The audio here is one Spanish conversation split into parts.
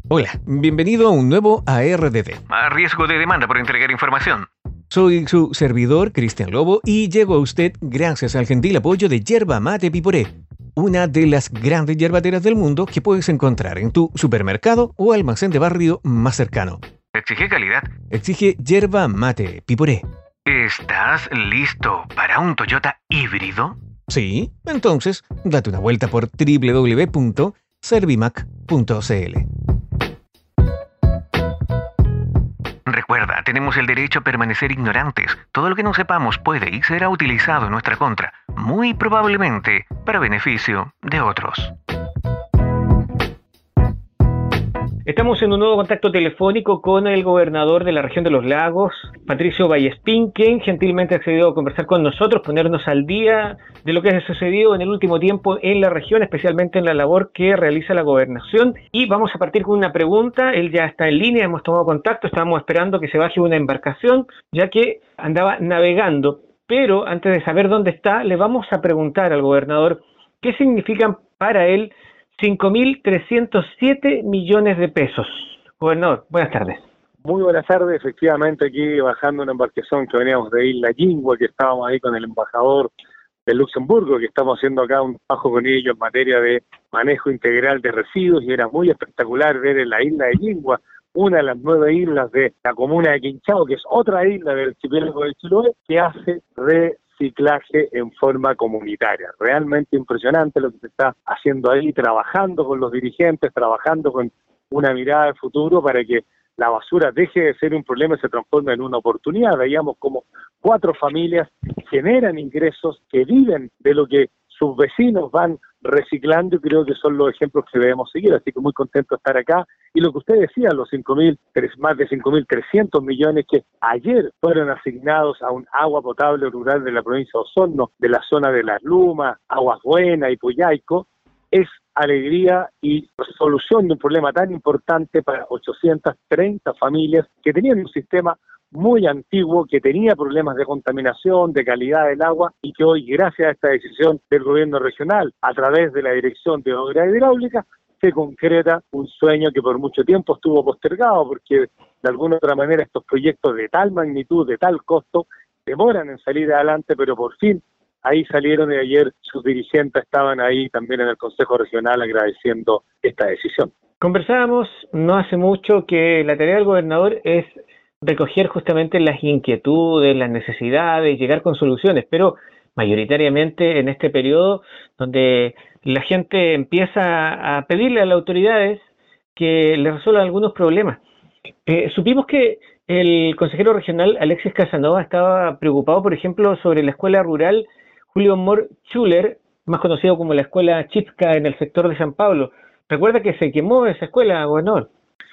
Hola, bienvenido a un nuevo ARDD. A riesgo de demanda por entregar información. Soy su servidor, Cristian Lobo, y llego a usted gracias al gentil apoyo de Yerba Mate Piporé, una de las grandes yerbateras del mundo que puedes encontrar en tu supermercado o almacén de barrio más cercano. Exige calidad. Exige Yerba Mate Piporé. ¿Estás listo para un Toyota híbrido? Sí, entonces date una vuelta por www.servimac.cl. Recuerda, tenemos el derecho a permanecer ignorantes. Todo lo que no sepamos puede y será utilizado en nuestra contra, muy probablemente para beneficio de otros. Estamos en un nuevo contacto telefónico con el gobernador de la región de los Lagos, Patricio Vallespín, quien gentilmente ha accedido a conversar con nosotros, ponernos al día de lo que ha sucedido en el último tiempo en la región, especialmente en la labor que realiza la gobernación. Y vamos a partir con una pregunta. Él ya está en línea, hemos tomado contacto, estábamos esperando que se baje una embarcación, ya que andaba navegando. Pero antes de saber dónde está, le vamos a preguntar al gobernador qué significan para él 5.307 millones de pesos. Gobernador, buenas tardes. Muy buenas tardes, efectivamente aquí bajando una embarcación que veníamos de Isla Yingua, que estábamos ahí con el embajador de Luxemburgo, que estamos haciendo acá un trabajo con ellos en materia de manejo integral de residuos, y era muy espectacular ver en la isla de Yingua, una de las 9 islas de la comuna de Quinchao, que es otra isla del archipiélago del Chiloé, que hace reciclaje en forma comunitaria. Realmente impresionante lo que se está haciendo ahí, trabajando con los dirigentes, trabajando con una mirada de futuro para que la basura deje de ser un problema y se transforme en una oportunidad. Veíamos como 4 familias generan ingresos que viven de lo que sus vecinos van reciclando, y creo que son los ejemplos que debemos seguir, así que muy contento de estar acá. Y lo que usted decía, los más de 5.300 millones que ayer fueron asignados a un agua potable rural de la provincia de Osorno, de la zona de Las Lumas, Aguas Buenas y Puyaico, es alegría y solución de un problema tan importante para 830 familias que tenían un sistema muy antiguo, que tenía problemas de contaminación, de calidad del agua, y que hoy, gracias a esta decisión del gobierno regional, a través de la Dirección de Obras Hidráulicas, se concreta un sueño que por mucho tiempo estuvo postergado, porque de alguna u otra manera estos proyectos de tal magnitud, de tal costo, demoran en salir adelante, pero por fin ahí salieron, y ayer sus dirigentes estaban ahí también en el Consejo Regional agradeciendo esta decisión. Conversábamos no hace mucho que la tarea del gobernador es recoger justamente las inquietudes, las necesidades, llegar con soluciones, pero mayoritariamente en este periodo donde la gente empieza a pedirle a las autoridades que le resuelvan algunos problemas. Supimos que el consejero regional Alexis Casanova estaba preocupado, por ejemplo, sobre la escuela rural Julio Mor Schuller, más conocido como la escuela Chipka en el sector de San Pablo. Recuerda que se quemó esa escuela, gobernador.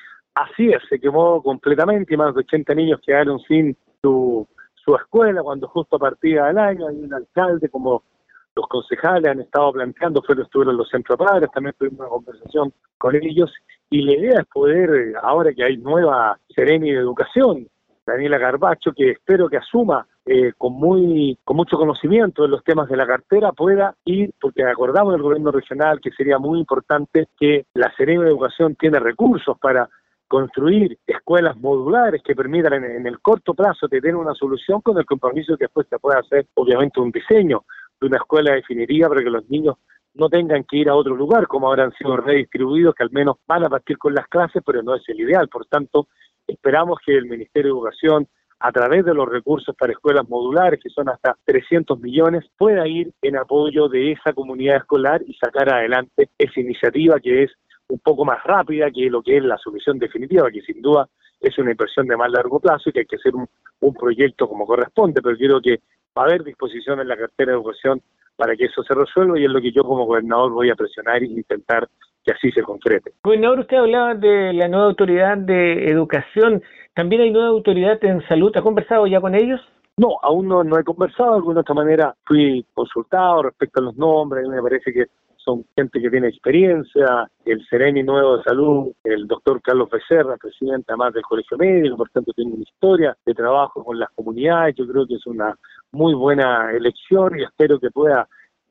Así es, se quemó completamente y más de 80 niños quedaron sin su escuela cuando justo partía el año. Hay un alcalde, como los concejales han estado planteando, estuvieron los centros padres, también tuvimos una conversación con ellos, y la idea es poder, ahora que hay nueva Seremi de Educación, Daniela Garbacho, que espero que asuma con mucho conocimiento de los temas de la cartera, pueda ir, porque acordamos del gobierno regional que sería muy importante que la Seremi de Educación tiene recursos para construir escuelas modulares que permitan en el corto plazo tener una solución, con el compromiso que después se pueda hacer obviamente un diseño de una escuela definitiva para que los niños no tengan que ir a otro lugar, como habrán sido redistribuidos, que al menos van a partir con las clases, pero no es el ideal. Por tanto, esperamos que el Ministerio de Educación, a través de los recursos para escuelas modulares, que son hasta 300 millones, pueda ir en apoyo de esa comunidad escolar y sacar adelante esa iniciativa que es un poco más rápida que lo que es la solución definitiva, que sin duda es una inversión de más largo plazo y que hay que hacer un proyecto como corresponde, pero creo que va a haber disposición en la cartera de educación para que eso se resuelva, y es lo que yo como gobernador voy a presionar e intentar que así se concrete. Gobernador, usted hablaba de la nueva autoridad de educación, también hay nueva autoridad en salud, ¿ha conversado ya con ellos? No, aún no he conversado, de alguna otra manera fui consultado respecto a los nombres, me parece que son gente que tiene experiencia, el Seremi nuevo de salud, el doctor Carlos Becerra, presidente además del Colegio Médico, por tanto tiene una historia de trabajo con las comunidades. Yo creo que es una muy buena elección y espero que pueda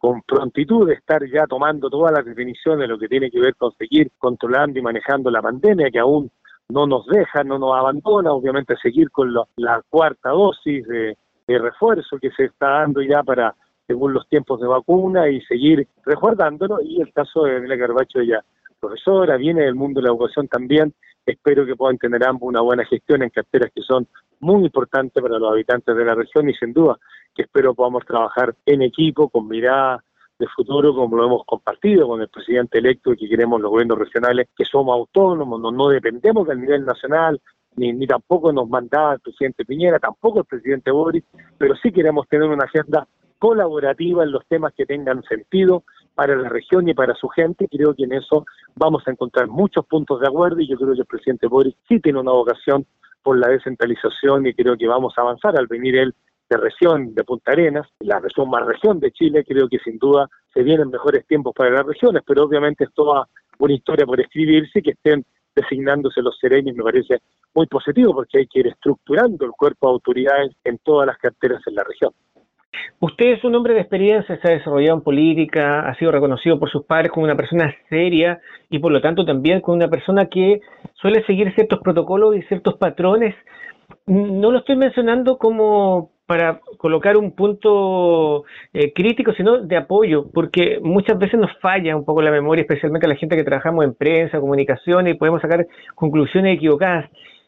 con prontitud de estar ya tomando todas las definiciones de lo que tiene que ver con seguir controlando y manejando la pandemia, que aún no nos deja, no nos abandona, obviamente seguir con la cuarta dosis de refuerzo que se está dando ya para según los tiempos de vacuna y seguir resguardándonos. Y el caso de Daniela Carvacho, ella profesora, viene del mundo de la educación también, espero que puedan tener ambos una buena gestión en carteras que son muy importantes para los habitantes de la región y sin duda que espero podamos trabajar en equipo con mirada de futuro como lo hemos compartido con el presidente electo y que queremos los gobiernos regionales, que somos autónomos, no dependemos del nivel nacional, ni tampoco nos mandaba el presidente Piñera, tampoco el presidente Boric, pero sí queremos tener una agenda colaborativa en los temas que tengan sentido para la región y para su gente. Creo que en eso vamos a encontrar muchos puntos de acuerdo y yo creo que el presidente Boric sí tiene una vocación por la descentralización y creo que vamos a avanzar al venir él de región de Punta Arenas, la región más región de Chile. Creo que sin duda se vienen mejores tiempos para las regiones, pero obviamente es toda una historia por escribirse y que estén designándose los serenis me parece muy positivo porque hay que ir estructurando el cuerpo de autoridades en todas las carteras en la región. Usted es un hombre de experiencia, se ha desarrollado en política, ha sido reconocido por sus padres como una persona seria y por lo tanto también como una persona que suele seguir ciertos protocolos y ciertos patrones. No lo estoy mencionando como para colocar un punto crítico, sino de apoyo, porque muchas veces nos falla un poco la memoria, especialmente a la gente que trabajamos en prensa, comunicación, y podemos sacar conclusiones equivocadas.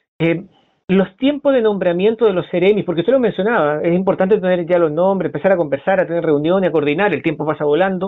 Los tiempos de nombramiento de los seremis, porque usted lo mencionaba, es importante tener ya los nombres, empezar a conversar, a tener reuniones, a coordinar, el tiempo pasa volando.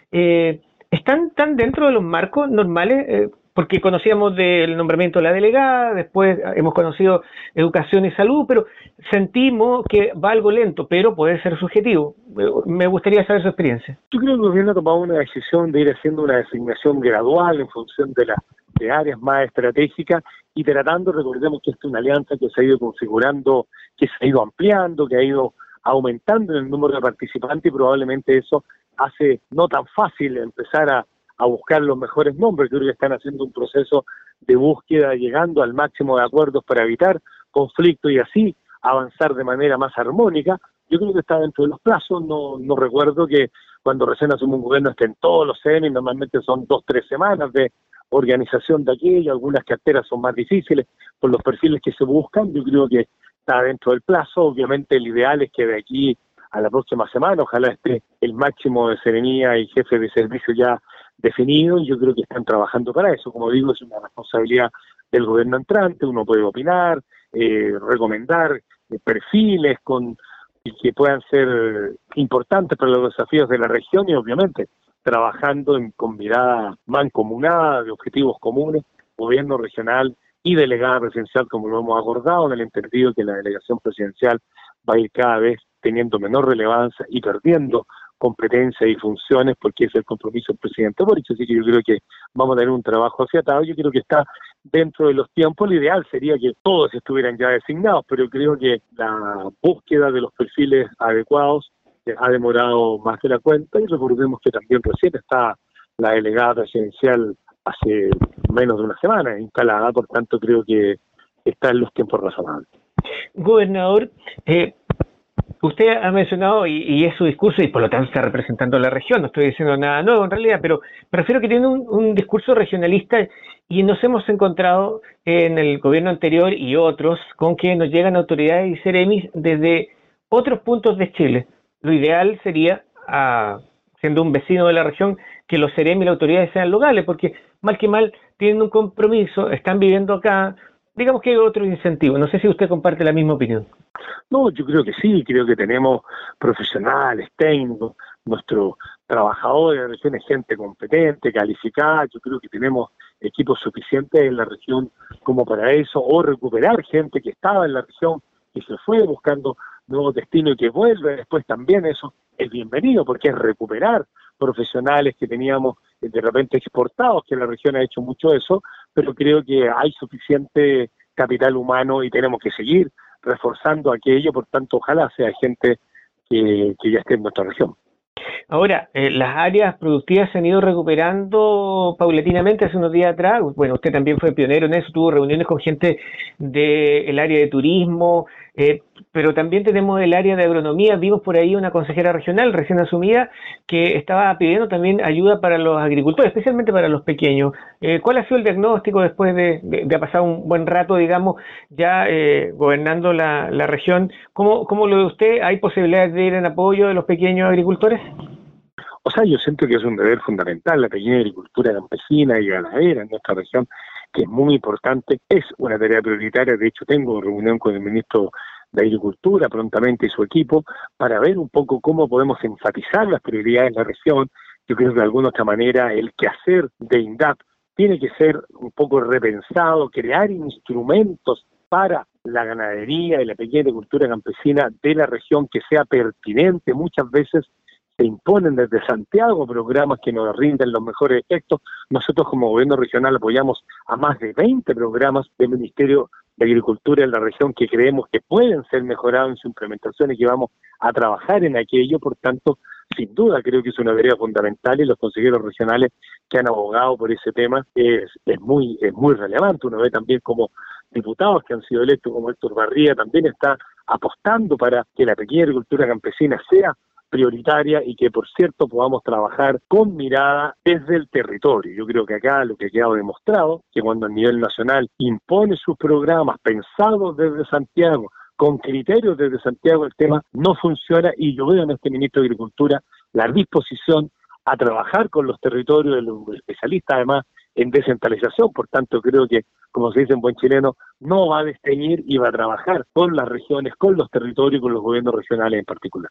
¿Están tan dentro de los marcos normales? Porque conocíamos del nombramiento de la delegada, después hemos conocido educación y salud, pero sentimos que va algo lento, pero puede ser subjetivo. Me gustaría saber su experiencia. Yo creo que el gobierno ha tomado una decisión de ir haciendo una designación gradual en función de áreas más estratégicas y tratando, recordemos que esta es una alianza que se ha ido configurando, que se ha ido ampliando, que ha ido aumentando en el número de participantes y probablemente eso hace no tan fácil empezar a buscar los mejores nombres. Creo que están haciendo un proceso de búsqueda, llegando al máximo de acuerdos para evitar conflictos y así avanzar de manera más armónica. Yo creo que está dentro de los plazos. No recuerdo que cuando recién asume un gobierno estén todos los CEN y normalmente son 2-3 semanas de organización de aquello. Algunas carteras son más difíciles por los perfiles que se buscan. Yo creo que está dentro del plazo. Obviamente el ideal es que de aquí a la próxima semana ojalá esté el máximo de serenía y jefe de servicio ya definido, y yo creo que están trabajando para eso. Como digo, es una responsabilidad del gobierno entrante. Uno puede opinar, recomendar perfiles que puedan ser importantes para los desafíos de la región y obviamente trabajando con mirada mancomunada de objetivos comunes, gobierno regional y delegada presidencial, como lo hemos acordado, en el entendido que la delegación presidencial va a ir cada vez teniendo menor relevancia y perdiendo competencias y funciones porque es el compromiso del presidente Boric. Así que yo creo que vamos a tener un trabajo afiatado. Yo creo que está dentro de los tiempos. Lo ideal sería que todos estuvieran ya designados, pero creo que la búsqueda de los perfiles adecuados ha demorado más de la cuenta y recordemos que también recién está la delegada presidencial hace menos de una semana instalada, por tanto creo que está en los tiempos razonables. Gobernador, usted ha mencionado, y es su discurso, y por lo tanto está representando a la región, no estoy diciendo nada nuevo en realidad, pero prefiero que tiene un discurso regionalista y nos hemos encontrado en el gobierno anterior y otros con que nos llegan autoridades y seremis desde otros puntos de Chile. Lo ideal sería, siendo un vecino de la región, que los seremis y las autoridades sean locales, porque mal que mal tienen un compromiso, están viviendo acá, digamos que hay otro incentivo. No sé si usted comparte la misma opinión. No, yo creo que sí, creo que tenemos profesionales, técnicos, nuestros trabajadores de la región es gente competente, calificada. Yo creo que tenemos equipos suficientes en la región como para eso, o recuperar gente que estaba en la región y se fue buscando nuevos destinos y que vuelve después también. Eso es bienvenido porque es recuperar profesionales que teníamos de repente exportados, que la región ha hecho mucho eso, pero creo que hay suficiente capital humano y tenemos que seguir reforzando aquello. Por tanto, ojalá sea gente que ya esté en nuestra región. Ahora, las áreas productivas se han ido recuperando paulatinamente. Hace unos días atrás, bueno, usted también fue pionero en eso, tuvo reuniones con gente del área de turismo, pero también tenemos el área de agronomía. Vimos por ahí una consejera regional recién asumida que estaba pidiendo también ayuda para los agricultores, especialmente para los pequeños. ¿Cuál ha sido el diagnóstico después de haber pasado un buen rato, digamos, ya gobernando la región? ¿Cómo lo ve usted? ¿Hay posibilidades de ir en apoyo de los pequeños agricultores? O sea, yo siento que es un deber fundamental la pequeña agricultura campesina y ganadera en nuestra región, que es muy importante, es una tarea prioritaria. De hecho, tengo reunión con el ministro de Agricultura prontamente y su equipo para ver un poco cómo podemos enfatizar las prioridades de la región. Yo creo que de alguna otra manera el quehacer de INDAP tiene que ser un poco repensado, crear instrumentos para la ganadería y la pequeña agricultura campesina de la región que sea pertinente. Muchas veces se imponen desde Santiago programas que nos rinden los mejores efectos. Nosotros como gobierno regional apoyamos a más de 20 programas del Ministerio de Agricultura en la región que creemos que pueden ser mejorados en su implementación y que vamos a trabajar en aquello. Por tanto, sin duda creo que es una tarea fundamental y los consejeros regionales que han abogado por ese tema es muy relevante. Uno ve también como diputados que han sido electos como Héctor Barría también está apostando para que la pequeña agricultura campesina sea prioritaria y que, por cierto, podamos trabajar con mirada desde el territorio. Yo creo que acá lo que ha quedado demostrado, que cuando a nivel nacional impone sus programas pensados desde Santiago, con criterios desde Santiago, el tema no funciona, y yo veo en este ministro de Agricultura la disposición a trabajar con los territorios, de los especialistas además en descentralización. Por tanto, creo que, como se dice en buen chileno, no va a desteñir y va a trabajar con las regiones, con los territorios y con los gobiernos regionales en particular.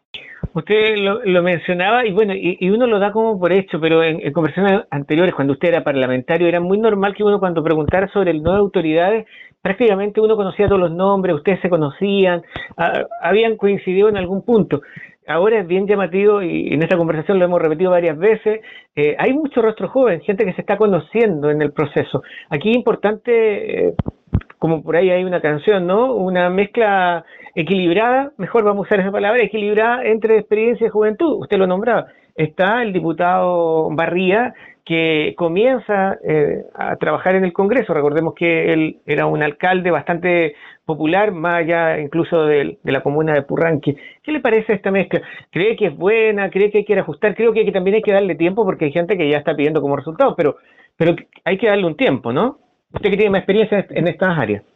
Usted lo mencionaba y bueno, y uno lo da como por hecho, pero en conversaciones anteriores, cuando usted era parlamentario, era muy normal que uno cuando preguntara sobre el nuevas autoridades, prácticamente uno conocía todos los nombres, ustedes se conocían, habían coincidido en algún punto. Ahora es bien llamativo y en esta conversación lo hemos repetido varias veces, hay mucho rostro joven, gente que se está conociendo en el proceso. Aquí es importante, como por ahí hay una canción, ¿no? Una mezcla equilibrada, mejor vamos a usar esa palabra, equilibrada entre experiencia y juventud. Usted lo nombraba. Está el diputado Barría, que comienza a trabajar en el Congreso. Recordemos que él era un alcalde bastante popular, más allá incluso de la comuna de Purranque. ¿Qué le parece esta mezcla? ¿Cree que es buena? ¿Cree que hay que ajustar? Creo que también hay que darle tiempo porque hay gente que ya está pidiendo como resultado, pero hay que darle un tiempo, ¿no? Usted que tiene más experiencia en estas áreas.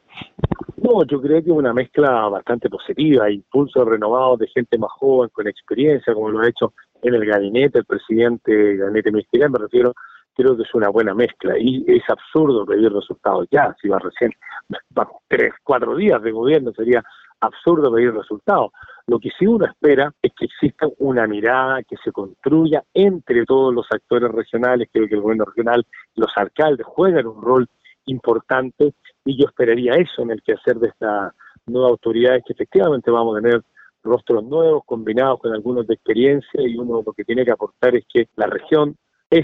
No, yo creo que es una mezcla bastante positiva, impulsos renovados de gente más joven, con experiencia, como lo ha hecho en el gabinete, el presidente del gabinete ministerial, me refiero. Creo que es una buena mezcla y es absurdo pedir resultados ya, si va recién 3, 4 días de gobierno, sería absurdo pedir resultados. Lo que sí uno espera es que exista una mirada que se construya entre todos los actores regionales. Creo que el gobierno regional, los alcaldes juegan un rol importante y yo esperaría eso en el quehacer de estas nuevas autoridades, que efectivamente vamos a tener rostros nuevos combinados con algunos de experiencia, y uno lo que tiene que aportar es que la región es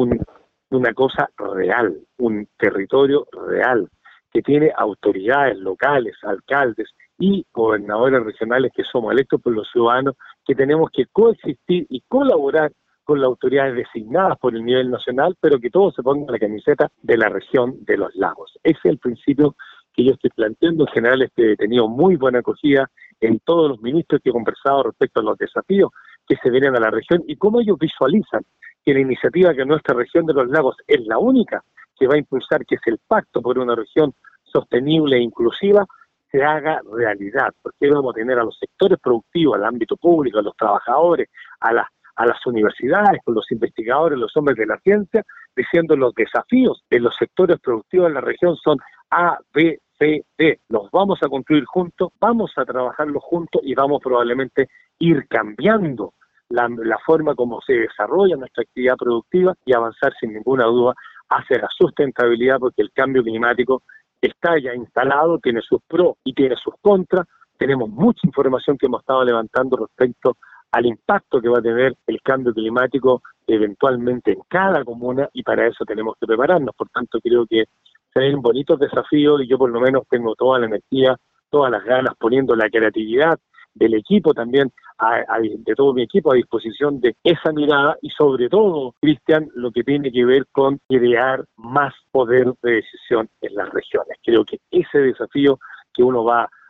una cosa real, un territorio real, que tiene autoridades locales, alcaldes y gobernadores regionales que somos electos por los ciudadanos, que tenemos que coexistir y colaborar con las autoridades designadas por el nivel nacional, pero que todos se pongan la camiseta de la región de los lagos. Ese es el principio que yo estoy planteando. En general he tenido muy buena acogida en todos los ministros que he conversado respecto a los desafíos que se vienen a la región y cómo ellos visualizan que la iniciativa que nuestra región de los lagos es la única que va a impulsar, que es el Pacto por una Región Sostenible e Inclusiva, se haga realidad, porque vamos a tener a los sectores productivos, al ámbito público, a los trabajadores, a las universidades, con los investigadores, los hombres de la ciencia, diciendo los desafíos de los sectores productivos en la región son A, B, C, D. Los vamos a construir juntos, vamos a trabajarlos juntos y vamos probablemente ir cambiando la forma como se desarrolla nuestra actividad productiva y avanzar sin ninguna duda hacia la sustentabilidad, porque el cambio climático está ya instalado, tiene sus pros y tiene sus contras. Tenemos mucha información que hemos estado levantando respecto al impacto que va a tener el cambio climático eventualmente en cada comuna, y para eso tenemos que prepararnos. Por tanto, creo que se ven bonitos desafíos y yo por lo menos tengo toda la energía, todas las ganas, poniendo la creatividad del equipo también, de todo mi equipo a disposición de esa mirada, y sobre todo, Cristian, lo que tiene que ver con crear más poder de decisión en las regiones. Creo que ese desafío que uno va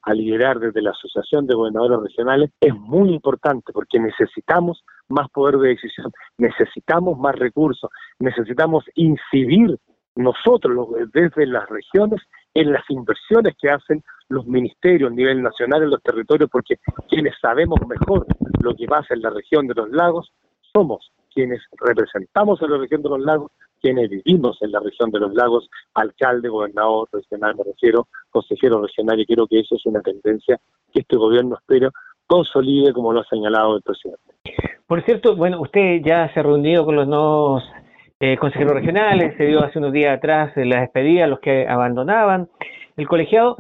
a liderar desde la Asociación de Gobernadores Regionales, es muy importante porque necesitamos más poder de decisión, necesitamos más recursos, necesitamos incidir nosotros desde las regiones en las inversiones que hacen los ministerios a nivel nacional en los territorios, porque quienes sabemos mejor lo que pasa en la región de los lagos somos quienes representamos a la región de los lagos, quienes vivimos en la región de los lagos, alcalde, gobernador regional, me refiero, consejero regional, y creo que eso es una tendencia que este gobierno espera consolide, como lo ha señalado el presidente. Por cierto, bueno, usted ya se ha reunido con los nuevos consejeros regionales, se dio hace unos días atrás la despedida a los que abandonaban el colegiado,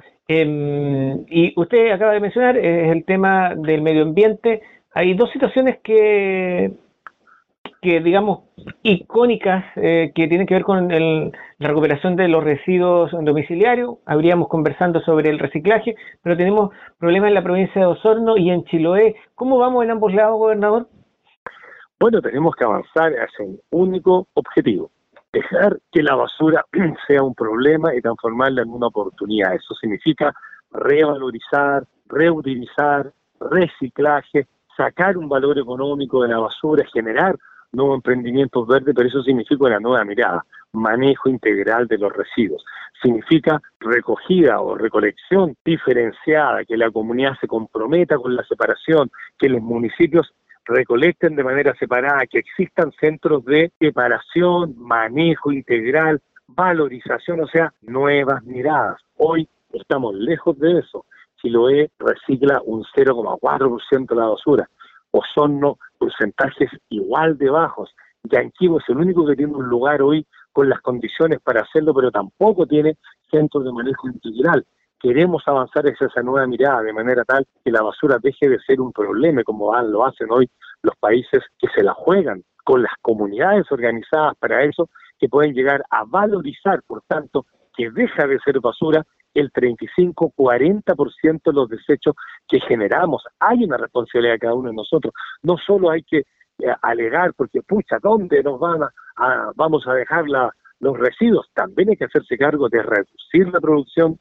y usted acaba de mencionar el tema del medio ambiente. Hay dos situaciones que digamos, icónicas, que tienen que ver con la recuperación de los residuos domiciliarios. Habríamos conversando sobre el reciclaje, pero tenemos problemas en la provincia de Osorno y en Chiloé. ¿Cómo vamos en ambos lados, gobernador? Bueno, tenemos que avanzar hacia un único objetivo: dejar que la basura sea un problema y transformarla en una oportunidad. Eso significa revalorizar, reutilizar, reciclaje, sacar un valor económico de la basura, generar nuevos emprendimientos verdes, pero eso significa una nueva mirada, manejo integral de los residuos. Significa recogida o recolección diferenciada, que la comunidad se comprometa con la separación, que los municipios recolecten de manera separada, que existan centros de separación, manejo integral, valorización, o sea, nuevas miradas. Hoy estamos lejos de eso. Chiloé recicla un 0,4% de la basura. Osorno, porcentajes igual de bajos. Yanquihue es el único que tiene un lugar hoy con las condiciones para hacerlo, pero tampoco tiene centros de manejo integral. Queremos avanzar hacia esa nueva mirada de manera tal que la basura deje de ser un problema, como lo hacen hoy los países que se la juegan con las comunidades organizadas para eso, que pueden llegar a valorizar, por tanto, que deja de ser basura el 35-40% de los desechos que generamos. Hay una responsabilidad de cada uno de nosotros. No solo hay que alegar, porque pucha, ¿dónde nos vamos a dejar los residuos? También hay que hacerse cargo de reducir la producción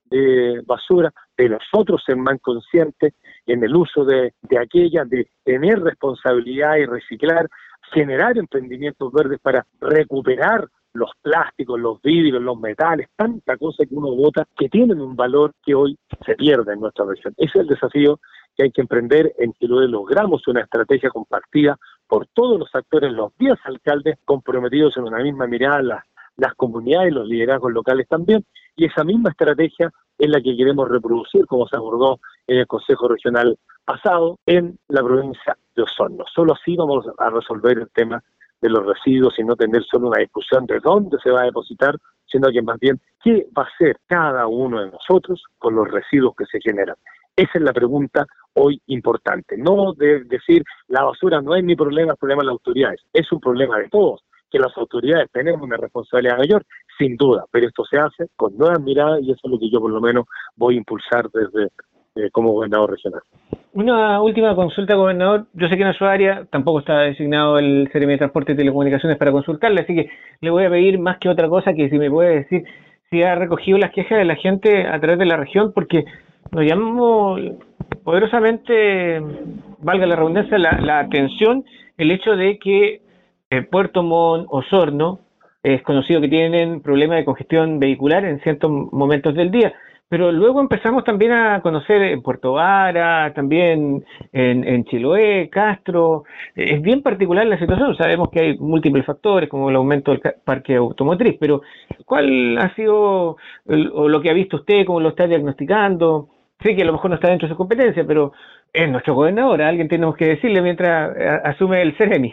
de basura, de nosotros ser más conscientes en el uso de aquella, de tener responsabilidad y reciclar, generar emprendimientos verdes para recuperar los plásticos, los vidrios, los metales, tanta cosa que uno bota que tienen un valor que hoy se pierde en nuestra región. Ese es el desafío que hay que emprender. En Chiloé logramos una estrategia compartida por todos los actores, los 10 alcaldes comprometidos en una misma mirada, las comunidades, los liderazgos locales también, y esa misma estrategia es la que queremos reproducir, como se abordó en el Consejo Regional pasado en la provincia de Osorno. Solo así vamos a resolver el tema de los residuos y no tener solo una discusión de dónde se va a depositar, sino que más bien qué va a hacer cada uno de nosotros con los residuos que se generan. Esa es la pregunta hoy importante. No de decir la basura no es mi problema, es problema de las autoridades. Es un problema de todos, que las autoridades tenemos una responsabilidad mayor, sin duda, pero esto se hace con nuevas miradas y eso es lo que yo por lo menos voy a impulsar desde como gobernador regional. Una última consulta, gobernador. Yo sé que en su área tampoco está designado el Seremi de Transporte y Telecomunicaciones para consultarle, así que le voy a pedir más que otra cosa que si me puede decir si ha recogido las quejas de la gente a través de la región, porque nos llamó poderosamente, valga la redundancia, la atención el hecho de que Puerto Montt, Osorno, es conocido que tienen problemas de congestión vehicular en ciertos momentos del día. Pero luego empezamos también a conocer en Puerto Vara, también en Chiloé, Castro. Es bien particular la situación. Sabemos que hay múltiples factores, como el aumento del parque automotriz, pero ¿cuál ha sido o lo que ha visto usted, cómo lo está diagnosticando? Sé que a lo mejor no está dentro de su competencia, pero es nuestro gobernador. A alguien tenemos que decirle mientras asume el Seremi.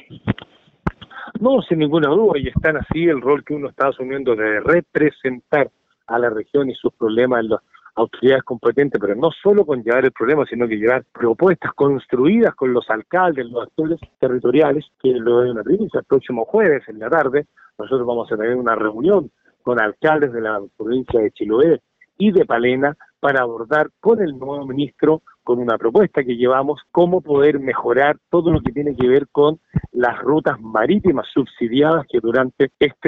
No, sin ninguna duda, y están así el rol que uno está asumiendo de representar a la región y sus problemas en las autoridades competentes, pero no solo con llevar el problema, sino que llevar propuestas construidas con los alcaldes, los actores territoriales, que lo de una primicia, el próximo jueves en la tarde, nosotros vamos a tener una reunión con alcaldes de la provincia de Chiloé y de Palena para abordar con el nuevo ministro, con una propuesta que llevamos, cómo poder mejorar todo lo que tiene que ver con las rutas marítimas subsidiadas que durante este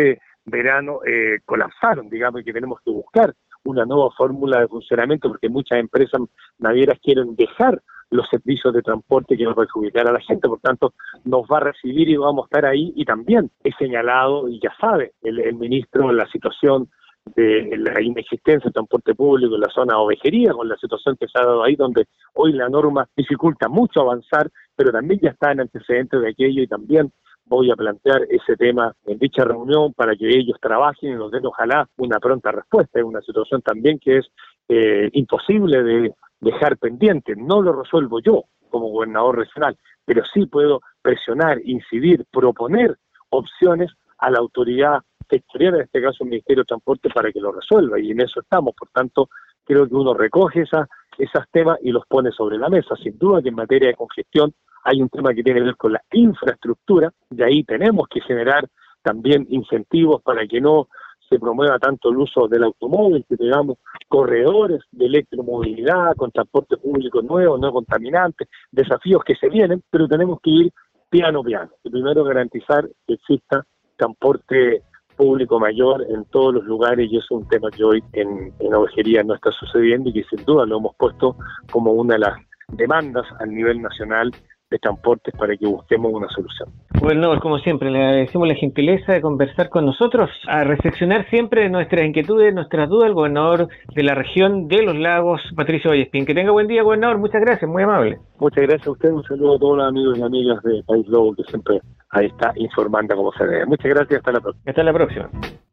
verano colapsaron, digamos, y que tenemos que buscar una nueva fórmula de funcionamiento porque muchas empresas navieras quieren dejar los servicios de transporte que va a perjudicar a la gente, por tanto nos va a recibir y vamos a estar ahí. Y también he señalado, y ya sabe el ministro, la situación de la inexistencia del transporte público en la zona ovejería, con la situación que se ha dado ahí, donde hoy la norma dificulta mucho avanzar, pero también ya está en antecedentes de aquello, y también voy a plantear ese tema en dicha reunión para que ellos trabajen y nos den ojalá una pronta respuesta. Es una situación también que es imposible de dejar pendiente. No lo resuelvo yo como gobernador regional, pero sí puedo presionar, incidir, proponer opciones a la autoridad sectorial, en este caso el Ministerio de Transporte, para que lo resuelva, y en eso estamos. Por tanto, creo que uno recoge esos temas y los pone sobre la mesa. Sin duda que en materia de congestión hay un tema que tiene que ver con la infraestructura, de ahí tenemos que generar también incentivos para que no se promueva tanto el uso del automóvil, que tengamos corredores de electromovilidad con transporte público nuevo, no contaminantes, desafíos que se vienen, pero tenemos que ir piano a piano. Y primero garantizar que exista transporte público mayor en todos los lugares, y eso es un tema que hoy en ovejería no está sucediendo y que sin duda lo hemos puesto como una de las demandas a nivel nacional de transportes para que busquemos una solución. Gobernador, como siempre, le agradecemos la gentileza de conversar con nosotros, a reflexionar siempre nuestras inquietudes, nuestras dudas, el gobernador de la región de los lagos, Patricio Vallespín. Que tenga buen día, gobernador, muchas gracias, muy amable. Muchas gracias a usted, un saludo a todos los amigos y amigas de País Lobo, que siempre ahí está informando como se debe. Muchas gracias, hasta la próxima. Hasta la próxima.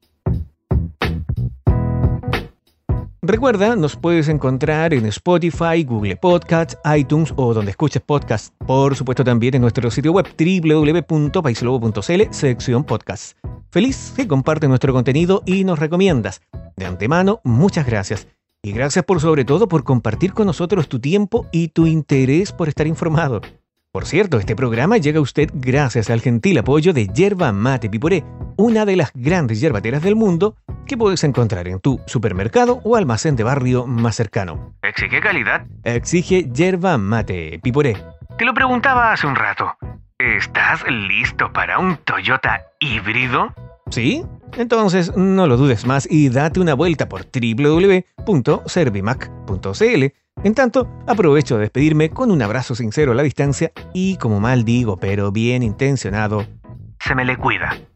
Recuerda, nos puedes encontrar en Spotify, Google Podcasts, iTunes o donde escuches podcasts. Por supuesto también en nuestro sitio web www.paislobo.cl, sección podcast. Feliz que compartes nuestro contenido y nos recomiendas. De antemano, muchas gracias. Y gracias sobre todo por compartir con nosotros tu tiempo y tu interés por estar informado. Por cierto, este programa llega a usted gracias al gentil apoyo de Yerba Mate Piporé, una de las grandes yerbateras del mundo que puedes encontrar en tu supermercado o almacén de barrio más cercano. ¿Exige calidad? Exige Yerba Mate Piporé. Te lo preguntaba hace un rato. ¿Estás listo para un Toyota híbrido? ¿Sí? Entonces no lo dudes más y date una vuelta por www.servimac.cl. En tanto, aprovecho de despedirme con un abrazo sincero a la distancia y, como mal digo, pero bien intencionado, se me le cuida.